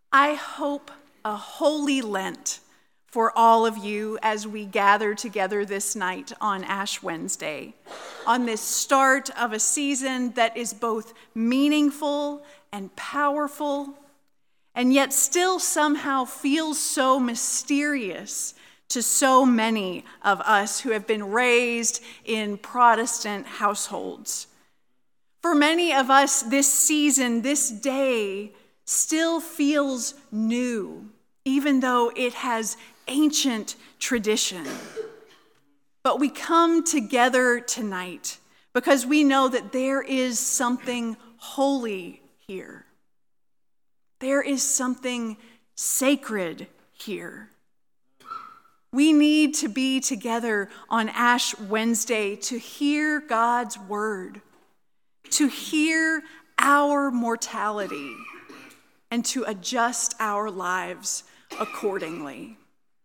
I hope a holy Lent for all of you as we gather together this night on Ash Wednesday, on this start of a season that is both meaningful and powerful, and yet still somehow feels so mysterious to so many of us who have been raised in Protestant households. For many of us, this season, this day, still feels new, even though it has ancient tradition. But we come together tonight because we know that there is something holy here. There is something sacred here. We need to be together on Ash Wednesday to hear God's word, to hear our mortality, and to adjust our lives accordingly.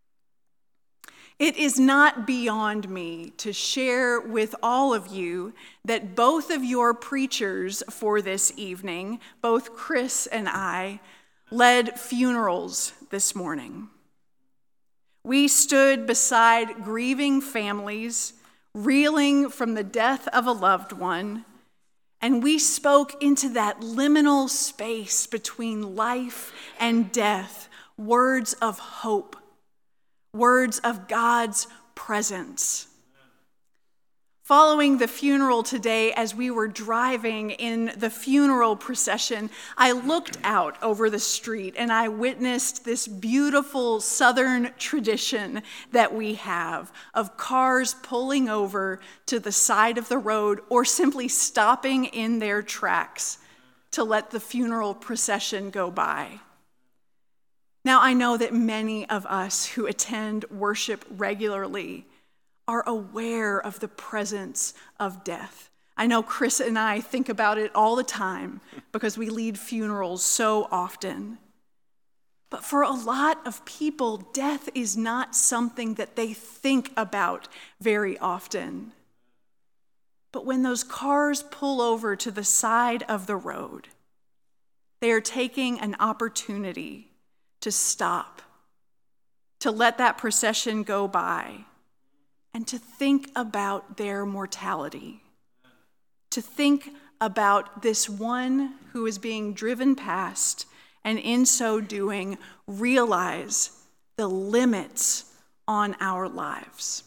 It is not beyond me to share with all of you that both of your preachers for this evening, both Chris and I, led funerals this morning. We stood beside grieving families, reeling from the death of a loved one, and we spoke into that liminal space between life and death, words of hope, words of God's presence. Following the funeral today, as we were driving in the funeral procession, I looked out over the street and I witnessed this beautiful Southern tradition that we have of cars pulling over to the side of the road or simply stopping in their tracks to let the funeral procession go by. Now, I know that many of us who attend worship regularly are aware of the presence of death. I know Chris and I think about it all the time because we lead funerals so often. But for a lot of people, death is not something that they think about very often. But when those cars pull over to the side of the road, they are taking an opportunity to stop, to let that procession go by, and to think about their mortality, to think about this one who is being driven past, and in so doing, realize the limits on our lives.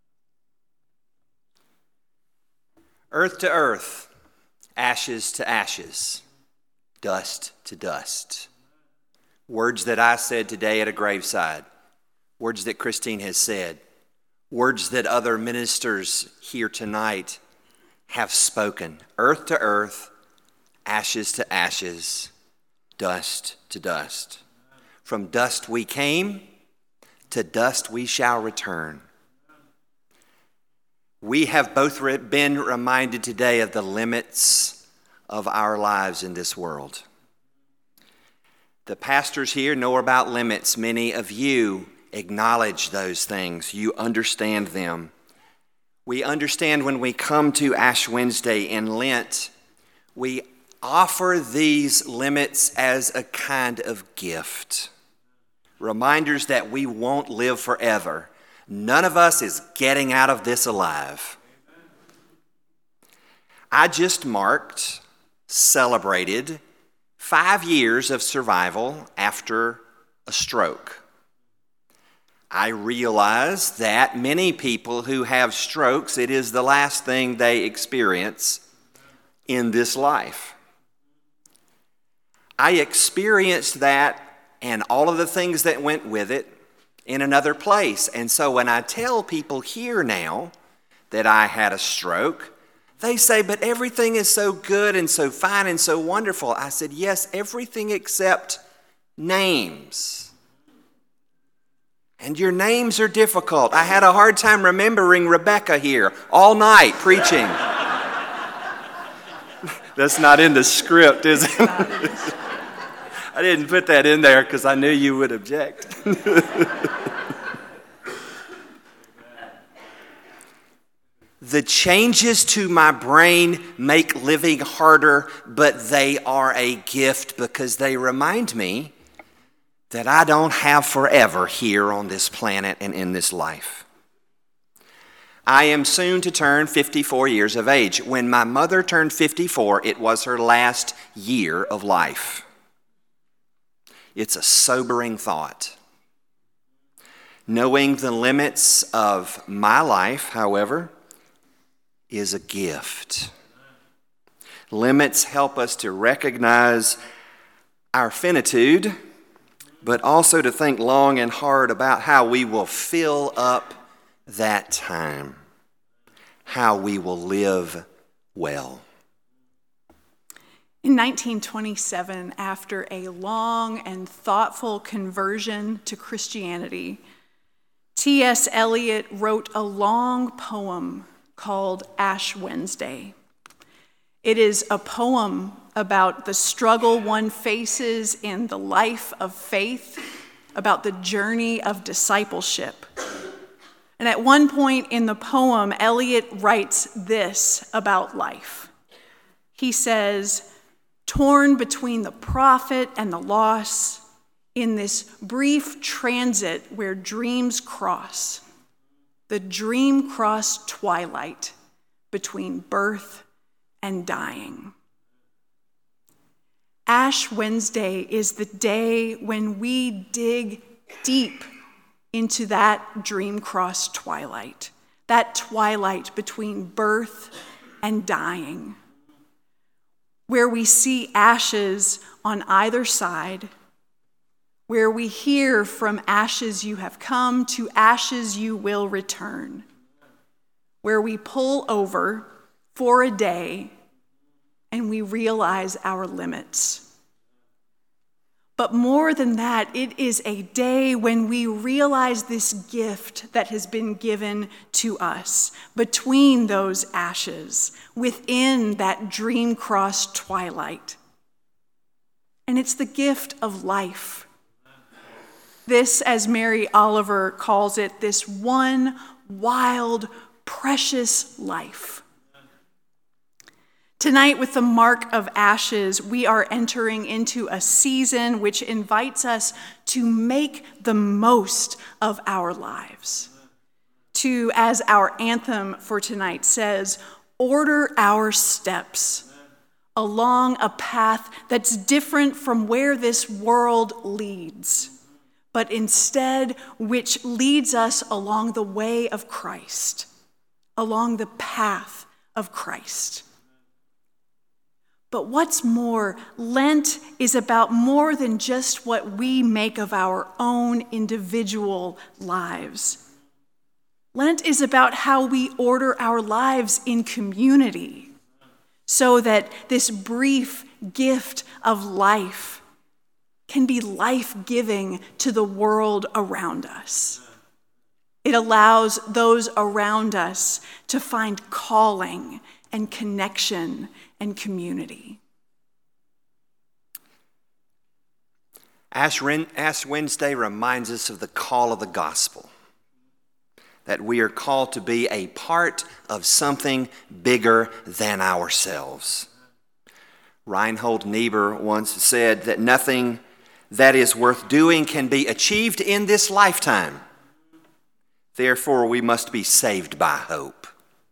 Earth to earth, ashes to ashes, dust to dust. Words that I said today at a graveside, words that Christine has said, words that other ministers here tonight have spoken. Earth to earth, ashes to ashes, dust to dust. From dust we came, to dust we shall return. We have both been reminded today of the limits of our lives in this world. The pastors here know about limits. Many of you acknowledge those things. You understand them. We understand when we come to Ash Wednesday in Lent, we offer these limits as a kind of gift. Reminders that we won't live forever. None of us is getting out of this alive. I just celebrated 5 years of survival after a stroke. I realize that many people who have strokes, it is the last thing they experience in this life. I experienced that and all of the things that went with it in another place. And so when I tell people here now that I had a stroke, they say, but everything is so good and so fine and so wonderful. I said, yes, everything except names. And your names are difficult. I had a hard time remembering Rebecca here all night preaching. That's not in the script, is it? I didn't put that in there because I knew you would object. The changes to my brain make living harder, but they are a gift because they remind me that I don't have forever here on this planet and in this life. I am soon to turn 54 years of age. When my mother turned 54, it was her last year of life. It's a sobering thought. Knowing the limits of my life, however, is a gift. Limits help us to recognize our finitude, but also to think long and hard about how we will fill up that time, how we will live well. In 1927, after a long and thoughtful conversion to Christianity, T.S. Eliot wrote a long poem called Ash Wednesday. It is a poem about the struggle one faces in the life of faith, about the journey of discipleship. And at one point in the poem, Eliot writes this about life. He says, "Torn between the profit and the loss, in this brief transit where dreams cross, the dream-crossed twilight between birth and dying." Ash Wednesday is the day when we dig deep into that dream-crossed twilight, that twilight between birth and dying, where we see ashes on either side, where we hear from ashes you have come to ashes you will return, where we pull over for a day and we realize our limits. But more than that, it is a day when we realize this gift that has been given to us between those ashes, within that dream-crossed twilight. And it's the gift of life. This, as Mary Oliver calls it, this one wild, precious life. Tonight, with the Mark of Ashes, we are entering into a season which invites us to make the most of our lives. To, as our anthem for tonight says, order our steps along a path that's different from where this world leads, but instead which leads us along the way of Christ, along the path of Christ. But what's more, Lent is about more than just what we make of our own individual lives. Lent is about how we order our lives in community so that this brief gift of life can be life-giving to the world around us. It allows those around us to find calling and connection and community. Ash Wednesday reminds us of the call of the gospel, that we are called to be a part of something bigger than ourselves. Reinhold Niebuhr once said that nothing that is worth doing can be achieved in this lifetime. Therefore, we must be saved by hope.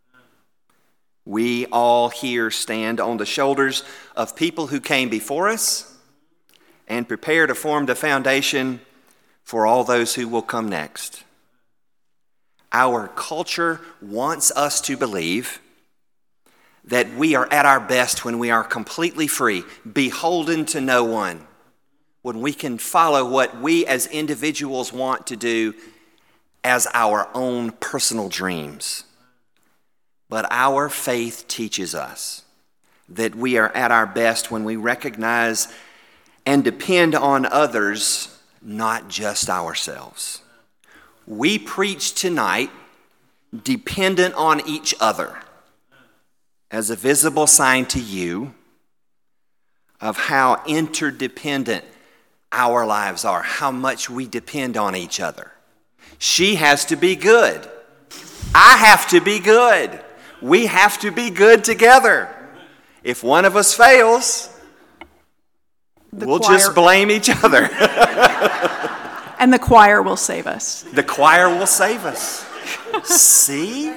We all here stand on the shoulders of people who came before us and prepare to form the foundation for all those who will come next. Our culture wants us to believe that we are at our best when we are completely free, beholden to no one, when we can follow what we as individuals want to do as our own personal dreams. But our faith teaches us that we are at our best when we recognize and depend on others, not just ourselves. We preach tonight dependent on each other as a visible sign to you of how interdependent our lives are, how much we depend on each other. She has to be good. I have to be good. We have to be good together. If one of us fails, we'll just blame each other. And the choir will save us. The choir will save us. See?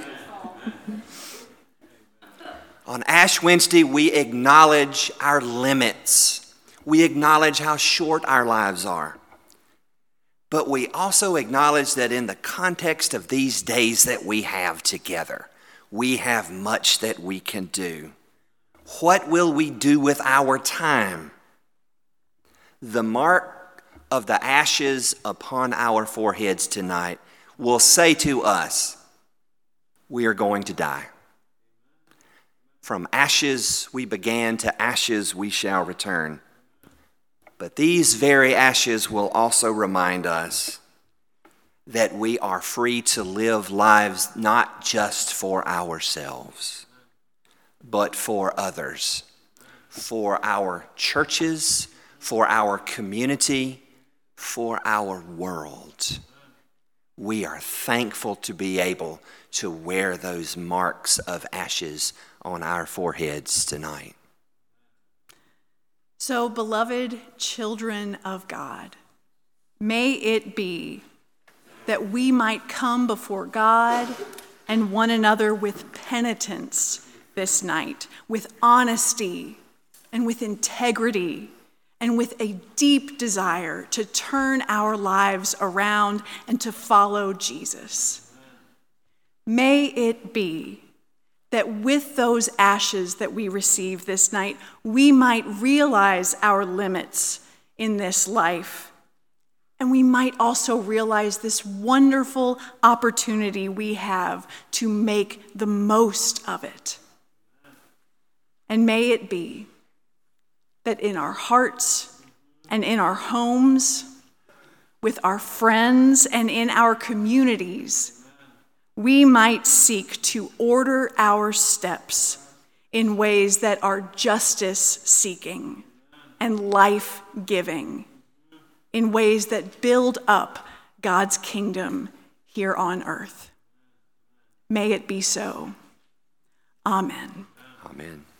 On Ash Wednesday, we acknowledge our limits. We acknowledge how short our lives are. But we also acknowledge that in the context of these days that we have together, we have much that we can do. What will we do with our time? The mark of the ashes upon our foreheads tonight will say to us, we are going to die. From ashes we began, to ashes we shall return. But these very ashes will also remind us that we are free to live lives not just for ourselves, but for others, for our churches, for our community, for our world. We are thankful to be able to wear those marks of ashes on our foreheads tonight. So, beloved children of God, may it be that we might come before God and one another with penitence this night, with honesty and with integrity and with a deep desire to turn our lives around and to follow Jesus. May it be that with those ashes that we receive this night, we might realize our limits in this life. And we might also realize this wonderful opportunity we have to make the most of it. And may it be that in our hearts and in our homes, with our friends and in our communities, we might seek to order our steps in ways that are justice-seeking and life-giving, in ways that build up God's kingdom here on earth. May it be so. Amen. Amen.